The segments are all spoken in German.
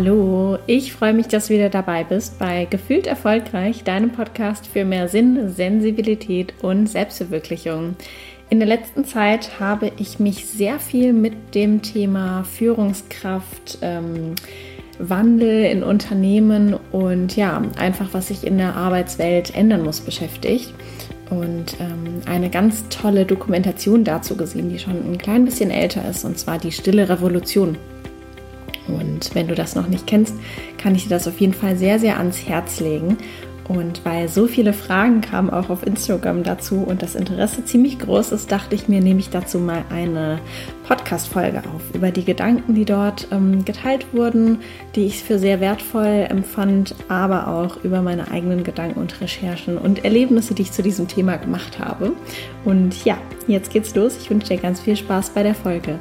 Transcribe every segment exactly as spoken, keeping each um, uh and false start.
Hallo, ich freue mich, dass du wieder dabei bist bei Gefühlt Erfolgreich, deinem Podcast für mehr Sinn, Sensibilität und Selbstverwirklichung. In der letzten Zeit habe ich mich sehr viel mit dem Thema Führungskraft, ähm, Wandel in Unternehmen und ja, einfach was sich in der Arbeitswelt ändern muss, beschäftigt. Und ähm, eine ganz tolle Dokumentation dazu gesehen, die schon ein klein bisschen älter ist, und zwar die Stille Revolution. Und wenn du das noch nicht kennst, kann ich dir das auf jeden Fall sehr, sehr ans Herz legen. Und weil so viele Fragen kamen auch auf Instagram dazu und das Interesse ziemlich groß ist, dachte ich mir, nehme ich dazu mal eine Podcast-Folge auf über die Gedanken, die dort ähm, geteilt wurden, die ich für sehr wertvoll empfand, aber auch über meine eigenen Gedanken und Recherchen und Erlebnisse, die ich zu diesem Thema gemacht habe. Und ja, jetzt geht's los. Ich wünsche dir ganz viel Spaß bei der Folge.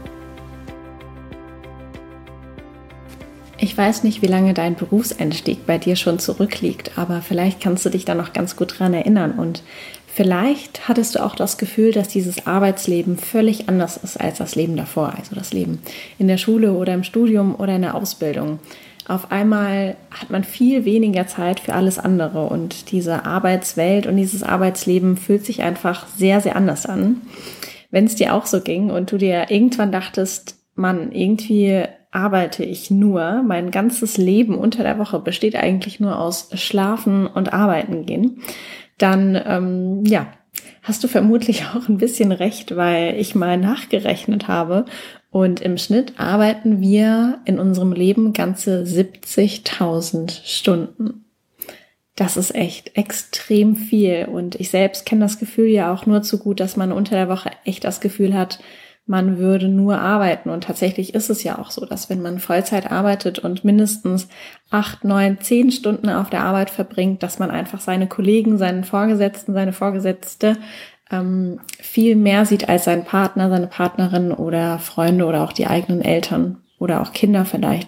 Ich weiß nicht, wie lange dein Berufseinstieg bei dir schon zurückliegt, aber vielleicht kannst du dich da noch ganz gut dran erinnern und vielleicht hattest du auch das Gefühl, dass dieses Arbeitsleben völlig anders ist als das Leben davor, also das Leben in der Schule oder im Studium oder in der Ausbildung. Auf einmal hat man viel weniger Zeit für alles andere und diese Arbeitswelt und dieses Arbeitsleben fühlt sich einfach sehr, sehr anders an. Wenn es dir auch so ging und du dir irgendwann dachtest, Mann, irgendwie arbeite ich nur, mein ganzes Leben unter der Woche besteht eigentlich nur aus Schlafen und Arbeiten gehen, dann ähm, ja, hast du vermutlich auch ein bisschen recht, weil ich mal nachgerechnet habe und im Schnitt arbeiten wir in unserem Leben ganze siebzigtausend Stunden. Das ist echt extrem viel und ich selbst kenne das Gefühl ja auch nur zu gut, dass man unter der Woche echt das Gefühl hat, man würde nur arbeiten. Und tatsächlich ist es ja auch so, dass wenn man Vollzeit arbeitet und mindestens acht, neun, zehn Stunden auf der Arbeit verbringt, dass man einfach seine Kollegen, seinen Vorgesetzten, seine Vorgesetzte ähm, viel mehr sieht als seinen Partner, seine Partnerin oder Freunde oder auch die eigenen Eltern oder auch Kinder vielleicht.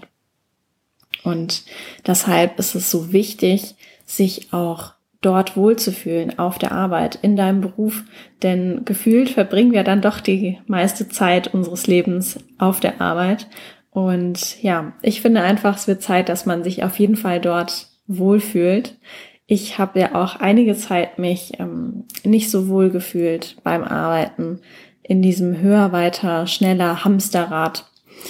Und deshalb ist es so wichtig, sich auch dort wohlzufühlen auf der Arbeit, in deinem Beruf, denn gefühlt verbringen wir dann doch die meiste Zeit unseres Lebens auf der Arbeit und ja, ich finde einfach, es wird Zeit, dass man sich auf jeden Fall dort wohlfühlt. Ich habe ja auch einige Zeit mich ähm, nicht so wohl gefühlt beim Arbeiten in diesem höher, weiter, schneller Hamsterrad.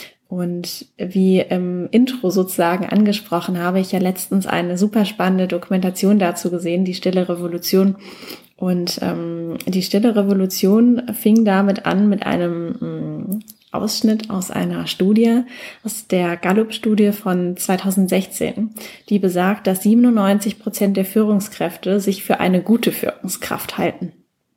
Und wie im Intro sozusagen angesprochen, habe ich ja letztens eine super spannende Dokumentation dazu gesehen, die Stille Revolution. Und ähm, die Stille Revolution fing damit an mit einem ähm, Ausschnitt aus einer Studie, aus der Gallup-Studie von zweitausendsechzehn, die besagt, dass siebenundneunzig Prozent der Führungskräfte sich für eine gute Führungskraft halten.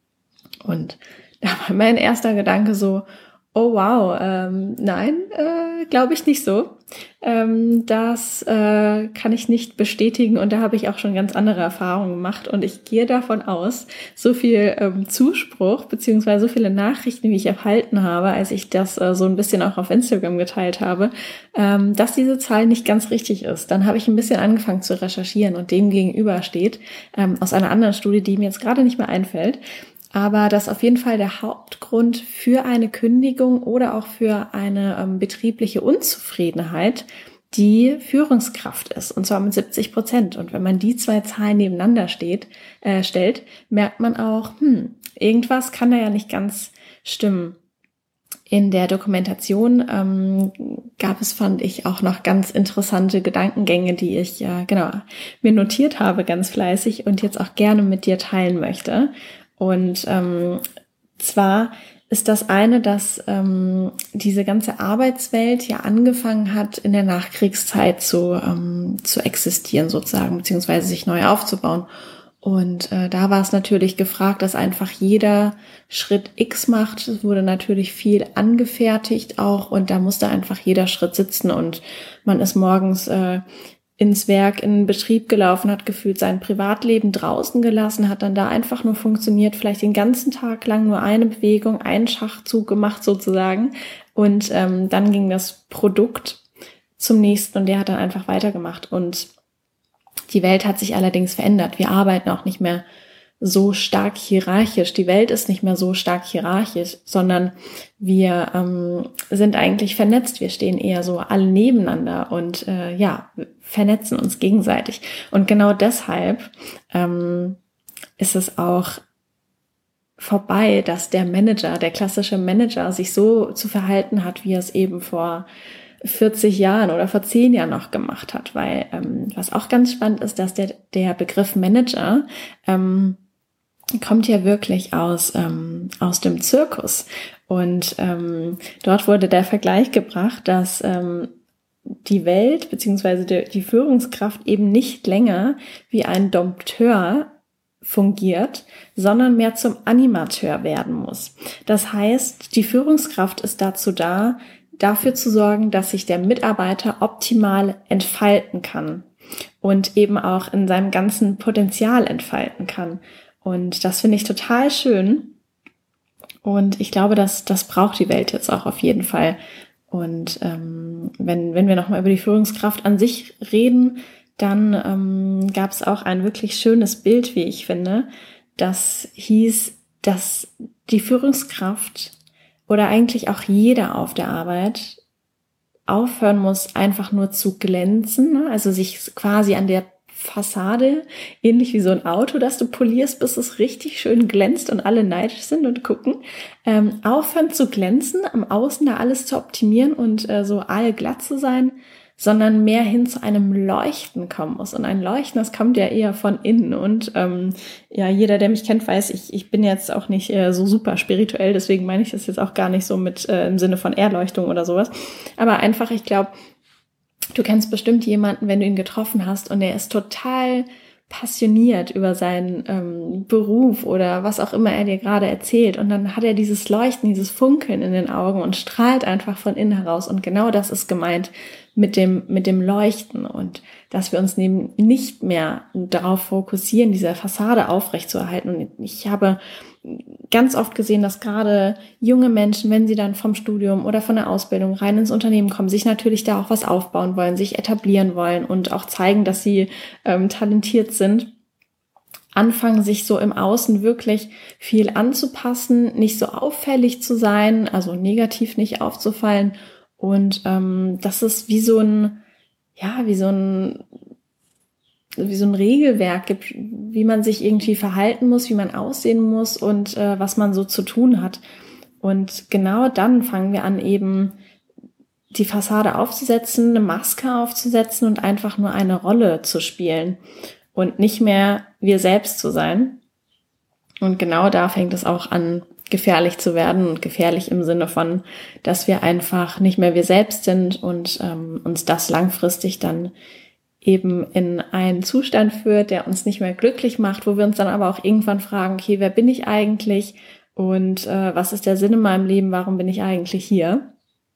Und da war mein erster Gedanke so, oh wow, ähm, nein, äh, glaube ich nicht so. Ähm, das äh, kann ich nicht bestätigen und da habe ich auch schon ganz andere Erfahrungen gemacht und ich gehe davon aus, so viel ähm, Zuspruch beziehungsweise so viele Nachrichten, wie ich erhalten habe, als ich das äh, so ein bisschen auch auf Instagram geteilt habe, ähm, dass diese Zahl nicht ganz richtig ist. Dann habe ich ein bisschen angefangen zu recherchieren und dem gegenüber steht, ähm, aus einer anderen Studie, die mir jetzt gerade nicht mehr einfällt, aber das ist auf jeden Fall der Hauptgrund für eine Kündigung oder auch für eine ähm, betriebliche Unzufriedenheit, die Führungskraft ist, und zwar mit siebzig Prozent. Und wenn man die zwei Zahlen nebeneinander steht, äh, stellt, merkt man auch, hm, irgendwas kann da ja nicht ganz stimmen. In der Dokumentation ähm, gab es, fand ich, auch noch ganz interessante Gedankengänge, die ich äh, genau mir notiert habe, ganz fleißig und jetzt auch gerne mit dir teilen möchte. Und ähm, zwar ist das eine, dass ähm, diese ganze Arbeitswelt ja angefangen hat, in der Nachkriegszeit zu, ähm, zu existieren sozusagen, beziehungsweise sich neu aufzubauen. Und äh, da war es natürlich gefragt, dass einfach jeder Schritt X macht. Es wurde natürlich viel angefertigt auch und da musste einfach jeder Schritt sitzen und man ist morgens äh, ins Werk, in den Betrieb gelaufen, hat gefühlt sein Privatleben draußen gelassen, hat dann da einfach nur funktioniert, vielleicht den ganzen Tag lang nur eine Bewegung, einen Schachzug gemacht sozusagen und ähm, dann ging das Produkt zum nächsten und der hat dann einfach weitergemacht und die Welt hat sich allerdings verändert. Wir arbeiten auch nicht mehr so stark hierarchisch. Die Welt ist nicht mehr so stark hierarchisch, sondern wir ähm, sind eigentlich vernetzt. Wir stehen eher so alle nebeneinander und äh, ja, vernetzen uns gegenseitig. Und genau deshalb ähm, ist es auch vorbei, dass der Manager, der klassische Manager, sich so zu verhalten hat, wie er es eben vor vierzig Jahren oder vor zehn Jahren noch gemacht hat. Weil ähm, was auch ganz spannend ist, dass der, der Begriff Manager ähm, kommt ja wirklich aus, ähm, aus dem Zirkus. Und ähm, dort wurde der Vergleich gebracht, dass ähm, die Welt bzw. die, die Führungskraft eben nicht länger wie ein Dompteur fungiert, sondern mehr zum Animateur werden muss. Das heißt, die Führungskraft ist dazu da, dafür zu sorgen, dass sich der Mitarbeiter optimal entfalten kann und eben auch in seinem ganzen Potenzial entfalten kann. Und das finde ich total schön. Und ich glaube, dass das braucht die Welt jetzt auch auf jeden Fall. Und ähm, wenn, wenn wir nochmal über die Führungskraft an sich reden, dann ähm, gab es auch ein wirklich schönes Bild, wie ich finde. Das hieß, dass die Führungskraft oder eigentlich auch jeder auf der Arbeit aufhören muss, einfach nur zu glänzen, ne? Also sich quasi an der Fassade, ähnlich wie so ein Auto, das du polierst, bis es richtig schön glänzt und alle neidisch sind und gucken, ähm, aufhören zu glänzen, am Außen da alles zu optimieren und äh, so allglatt zu sein, sondern mehr hin zu einem Leuchten kommen muss. Und ein Leuchten, das kommt ja eher von innen. Und ähm, ja, jeder, der mich kennt, weiß, ich, ich bin jetzt auch nicht äh, so super spirituell, deswegen meine ich das jetzt auch gar nicht so mit äh, im Sinne von Erleuchtung oder sowas. Aber einfach, ich glaube, du kennst bestimmt jemanden, wenn du ihn getroffen hast und er ist total passioniert über seinen ähm, Beruf oder was auch immer er dir gerade erzählt. Und dann hat er dieses Leuchten, dieses Funkeln in den Augen und strahlt einfach von innen heraus. Und genau das ist gemeint mit dem, mit dem Leuchten. Und dass wir uns neben nicht mehr darauf fokussieren, diese Fassade aufrechtzuerhalten. Und ich habe ganz oft gesehen, dass gerade junge Menschen, wenn sie dann vom Studium oder von der Ausbildung rein ins Unternehmen kommen, sich natürlich da auch was aufbauen wollen, sich etablieren wollen und auch zeigen, dass sie ähm, talentiert sind, anfangen, sich so im Außen wirklich viel anzupassen, nicht so auffällig zu sein, also negativ nicht aufzufallen. Und ähm, das ist wie so ein, ja, wie so ein wie so ein Regelwerk gibt, wie man sich irgendwie verhalten muss, wie man aussehen muss und äh, was man so zu tun hat. Und genau dann fangen wir an, eben die Fassade aufzusetzen, eine Maske aufzusetzen und einfach nur eine Rolle zu spielen und nicht mehr wir selbst zu sein. Und genau da fängt es auch an, gefährlich zu werden und gefährlich im Sinne von, dass wir einfach nicht mehr wir selbst sind und ähm, uns das langfristig dann eben in einen Zustand führt, der uns nicht mehr glücklich macht, wo wir uns dann aber auch irgendwann fragen, okay, wer bin ich eigentlich und äh, was ist der Sinn in meinem Leben, warum bin ich eigentlich hier?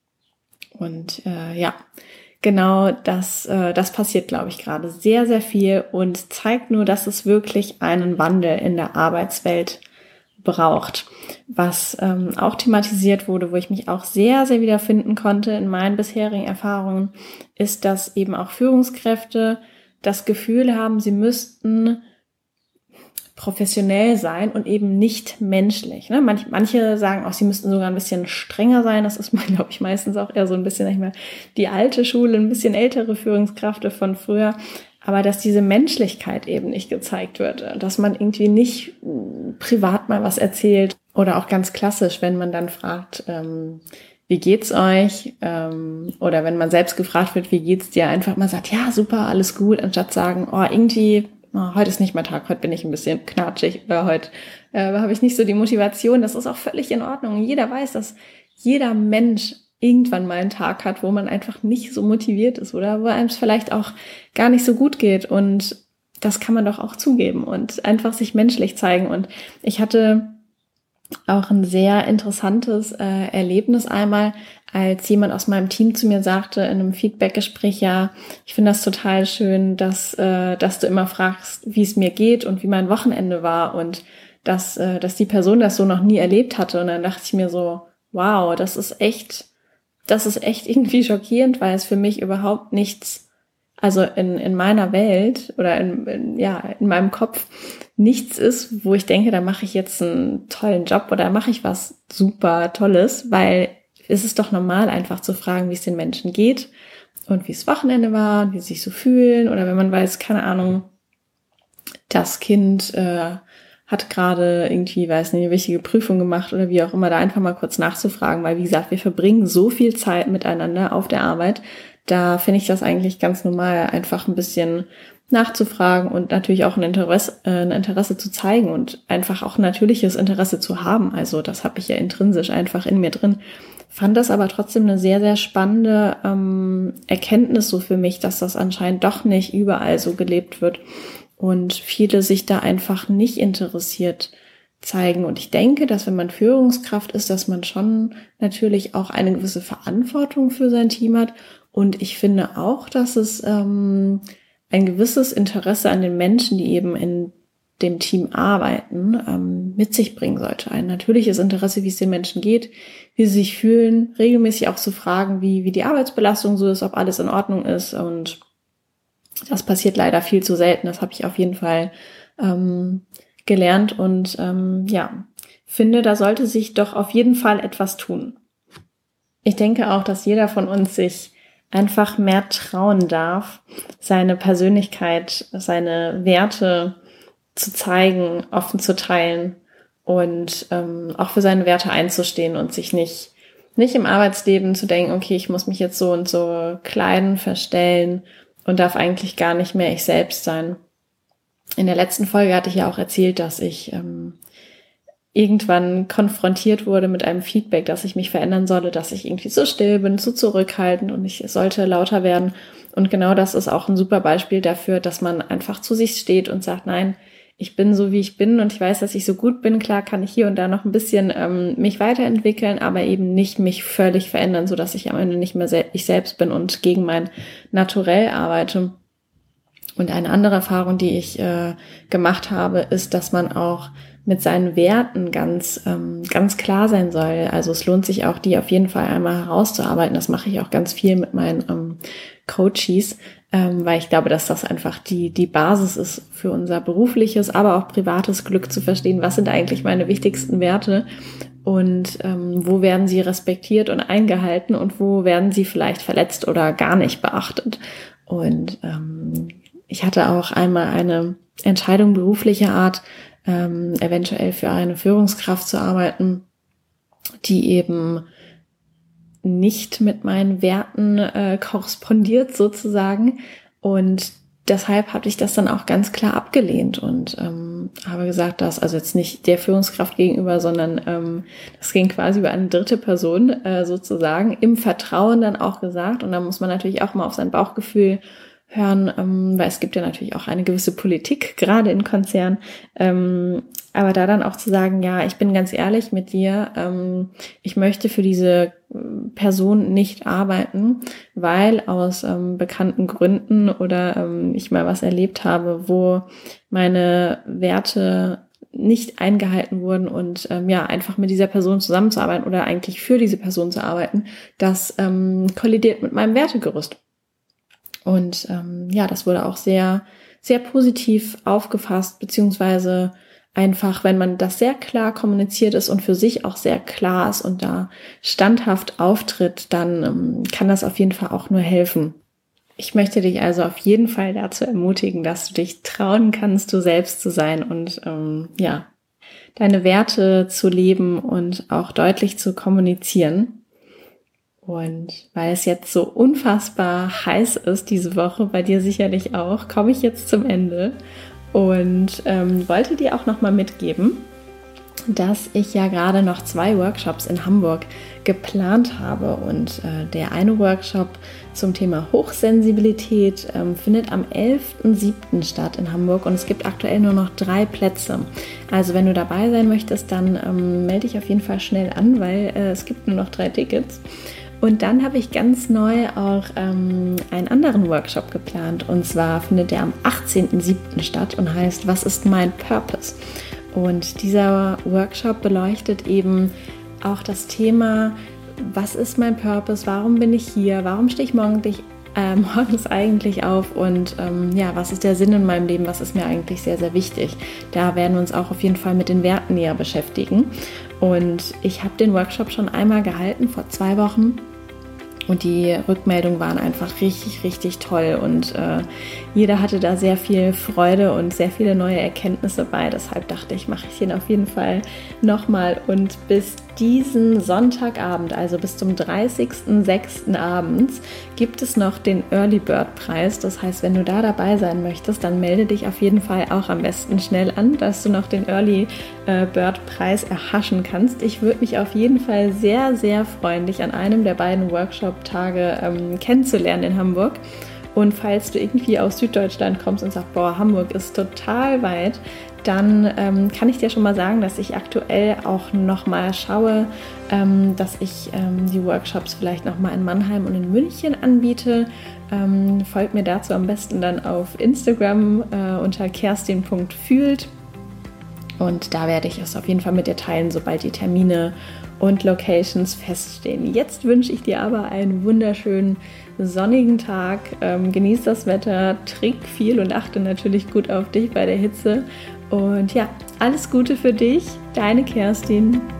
Und äh, ja, genau das, äh, das passiert, glaube ich, gerade sehr, sehr viel und zeigt nur, dass es wirklich einen Wandel in der Arbeitswelt braucht. Was ähm, auch thematisiert wurde, wo ich mich auch sehr, sehr wiederfinden konnte in meinen bisherigen Erfahrungen, ist, dass eben auch Führungskräfte das Gefühl haben, sie müssten professionell sein und eben nicht menschlich. Ne? Manch, manche sagen auch, sie müssten sogar ein bisschen strenger sein. Das ist, glaube ich, meistens auch eher so ein bisschen, nicht mehr die alte Schule, ein bisschen ältere Führungskräfte von früher. Aber dass diese Menschlichkeit eben nicht gezeigt wird, dass man irgendwie nicht privat mal was erzählt oder auch ganz klassisch, wenn man dann fragt, ähm, wie geht's euch? Ähm, oder wenn man selbst gefragt wird, wie geht's dir? Einfach mal sagt, ja, super, alles gut, anstatt sagen, oh, irgendwie, oh, heute ist nicht mein Tag, heute bin ich ein bisschen knatschig oder heute äh, habe ich nicht so die Motivation. Das ist auch völlig in Ordnung. Jeder weiß, dass jeder Mensch irgendwann mal einen Tag hat, wo man einfach nicht so motiviert ist oder wo einem es vielleicht auch gar nicht so gut geht und das kann man doch auch zugeben und einfach sich menschlich zeigen. Und ich hatte auch ein sehr interessantes äh, Erlebnis einmal, als jemand aus meinem Team zu mir sagte in einem Feedbackgespräch, ja, ich finde das total schön, dass äh, dass du immer fragst, wie es mir geht und wie mein Wochenende war und dass äh, dass die Person das so noch nie erlebt hatte. Und dann dachte ich mir so, wow, das ist echt Das ist echt irgendwie schockierend, weil es für mich überhaupt nichts, also in, in meiner Welt oder in, in, ja, in meinem Kopf nichts ist, wo ich denke, da mache ich jetzt einen tollen Job oder mache ich was super Tolles, weil es ist doch normal, einfach zu fragen, wie es den Menschen geht und wie es Wochenende war, wie sie sich so fühlen, oder wenn man weiß, keine Ahnung, das Kind äh, hat gerade irgendwie, weiß nicht, eine wichtige Prüfung gemacht oder wie auch immer, da einfach mal kurz nachzufragen, weil wie gesagt, wir verbringen so viel Zeit miteinander auf der Arbeit, da finde ich das eigentlich ganz normal, einfach ein bisschen nachzufragen und natürlich auch ein Interesse, äh, ein Interesse zu zeigen und einfach auch ein natürliches Interesse zu haben. Also das habe ich ja intrinsisch einfach in mir drin. Fand das aber trotzdem eine sehr, sehr spannende ähm, Erkenntnis so für mich, dass das anscheinend doch nicht überall so gelebt wird und viele sich da einfach nicht interessiert zeigen. Und ich denke, dass wenn man Führungskraft ist, dass man schon natürlich auch eine gewisse Verantwortung für sein Team hat. Und ich finde auch, dass es ähm, ein gewisses Interesse an den Menschen, die eben in dem Team arbeiten, ähm, mit sich bringen sollte. Ein natürliches Interesse, wie es den Menschen geht, wie sie sich fühlen, regelmäßig auch zu fragen, wie, wie die Arbeitsbelastung so ist, ob alles in Ordnung ist. Und das passiert leider viel zu selten. Das habe ich auf jeden Fall ähm, gelernt und ähm, ja, finde, da sollte sich doch auf jeden Fall etwas tun. Ich denke auch, dass jeder von uns sich einfach mehr trauen darf, seine Persönlichkeit, seine Werte zu zeigen, offen zu teilen und ähm, auch für seine Werte einzustehen und sich nicht, nicht im Arbeitsleben zu denken, okay, ich muss mich jetzt so und so kleiden, verstellen und darf eigentlich gar nicht mehr ich selbst sein. In der letzten Folge hatte ich ja auch erzählt, dass ich ähm, irgendwann konfrontiert wurde mit einem Feedback, dass ich mich verändern solle, dass ich irgendwie zu still bin, zu zurückhaltend und ich sollte lauter werden. Und genau das ist auch ein super Beispiel dafür, dass man einfach zu sich steht und sagt, nein, ich bin so, wie ich bin und ich weiß, dass ich so gut bin. Klar kann ich hier und da noch ein bisschen ähm, mich weiterentwickeln, aber eben nicht mich völlig verändern, sodass ich am Ende nicht mehr sel- ich selbst bin und gegen mein Naturell arbeite. Und eine andere Erfahrung, die ich äh, gemacht habe, ist, dass man auch mit seinen Werten ganz ähm, ganz klar sein soll. Also es lohnt sich auch, die auf jeden Fall einmal herauszuarbeiten. Das mache ich auch ganz viel mit meinen ähm, Coaches, ähm, weil ich glaube, dass das einfach die die Basis ist für unser berufliches, aber auch privates Glück, zu verstehen, was sind eigentlich meine wichtigsten Werte und ähm, wo werden sie respektiert und eingehalten und wo werden sie vielleicht verletzt oder gar nicht beachtet. Und ähm, ich hatte auch einmal eine Entscheidung beruflicher Art, ähm, eventuell für eine Führungskraft zu arbeiten, die eben nicht mit meinen Werten äh, korrespondiert sozusagen. Und deshalb habe ich das dann auch ganz klar abgelehnt und ähm, habe gesagt, dass, also jetzt nicht der Führungskraft gegenüber, sondern ähm, das ging quasi über eine dritte Person äh, sozusagen, im Vertrauen dann auch gesagt. Und da muss man natürlich auch mal auf sein Bauchgefühl hören, ähm, weil es gibt ja natürlich auch eine gewisse Politik, gerade in Konzernen, ähm, aber da dann auch zu sagen, ja, ich bin ganz ehrlich mit dir, ähm, ich möchte für diese Person nicht arbeiten, weil aus ähm, bekannten Gründen oder ähm, ich mal was erlebt habe, wo meine Werte nicht eingehalten wurden und ähm, ja, einfach mit dieser Person zusammenzuarbeiten oder eigentlich für diese Person zu arbeiten, das ähm, kollidiert mit meinem Wertegerüst. Und ähm, ja, das wurde auch sehr, sehr positiv aufgefasst, beziehungsweise einfach, wenn man das sehr klar kommuniziert ist und für sich auch sehr klar ist und da standhaft auftritt, dann ähm, kann das auf jeden Fall auch nur helfen. Ich möchte dich also auf jeden Fall dazu ermutigen, dass du dich trauen kannst, du selbst zu sein und ähm, ja, deine Werte zu leben und auch deutlich zu kommunizieren. Und weil es jetzt so unfassbar heiß ist diese Woche, bei dir sicherlich auch, komme ich jetzt zum Ende und ähm, wollte dir auch nochmal mitgeben, dass ich ja gerade noch zwei Workshops in Hamburg geplant habe. Und äh, der eine Workshop zum Thema Hochsensibilität ähm, findet am elften siebten statt in Hamburg und es gibt aktuell nur noch drei Plätze. Also wenn du dabei sein möchtest, dann ähm, melde dich auf jeden Fall schnell an, weil äh, es gibt nur noch drei Tickets. Und dann habe ich ganz neu auch ähm, einen anderen Workshop geplant. Und zwar findet der am achtzehnten siebten statt und heißt, was ist mein Purpose? Und dieser Workshop beleuchtet eben auch das Thema, was ist mein Purpose? Warum bin ich hier? Warum stehe ich morgendlich äh, morgens eigentlich auf und ähm, ja, was ist der Sinn in meinem Leben, was ist mir eigentlich sehr, sehr wichtig. Da werden wir uns auch auf jeden Fall mit den Werten näher beschäftigen. Und ich habe den Workshop schon einmal gehalten, vor zwei Wochen. Und die Rückmeldungen waren einfach richtig, richtig toll und äh, jeder hatte da sehr viel Freude und sehr viele neue Erkenntnisse bei. Deshalb dachte ich, mache ich den auf jeden Fall nochmal. Und bis diesen Sonntagabend, also bis zum dreißigsten sechsten abends, gibt es noch den Early Bird Preis. Das heißt, wenn du da dabei sein möchtest, dann melde dich auf jeden Fall auch am besten schnell an, dass du noch den Early Bird Preis erhaschen kannst. Ich würde mich auf jeden Fall sehr, sehr freuen, dich an einem der beiden Workshop-Tage ähm, kennenzulernen in Hamburg. Und falls du irgendwie aus Süddeutschland kommst und sagst, boah, Hamburg ist total weit, dann ähm, kann ich dir schon mal sagen, dass ich aktuell auch nochmal schaue, ähm, dass ich ähm, die Workshops vielleicht nochmal in Mannheim und in München anbiete. Ähm, folgt mir dazu am besten dann auf Instagram äh, unter kerstin punkt fühlt. Und da werde ich es auf jeden Fall mit dir teilen, sobald die Termine und Locations feststehen. Jetzt wünsche ich dir aber einen wunderschönen sonnigen Tag. Ähm, genieß das Wetter, trink viel und achte natürlich gut auf dich bei der Hitze. Und ja, alles Gute für dich, deine Kerstin.